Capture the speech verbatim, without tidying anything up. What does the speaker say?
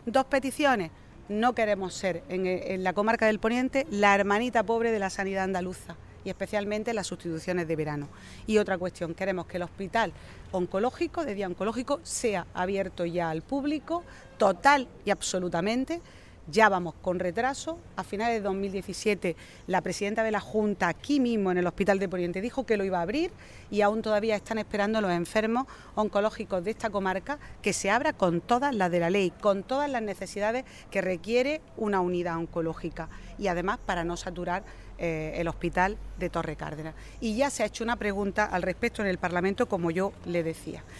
Dos peticiones. No queremos ser en, en la comarca del Poniente la hermanita pobre de la sanidad andaluza, y especialmente las sustituciones de verano. Y otra cuestión, queremos que el hospital oncológico, de día oncológico, sea abierto ya al público, total y absolutamente. Ya vamos con retraso. A finales de dos mil diecisiete la presidenta de la Junta aquí mismo en el Hospital de Poniente dijo que lo iba a abrir, y aún todavía están esperando los enfermos oncológicos de esta comarca que se abra con todas las de la ley, con todas las necesidades que requiere una unidad oncológica, y además para no saturar eh, el hospital de Torre Cárdenas. Y ya se ha hecho una pregunta al respecto en el Parlamento, como yo le decía.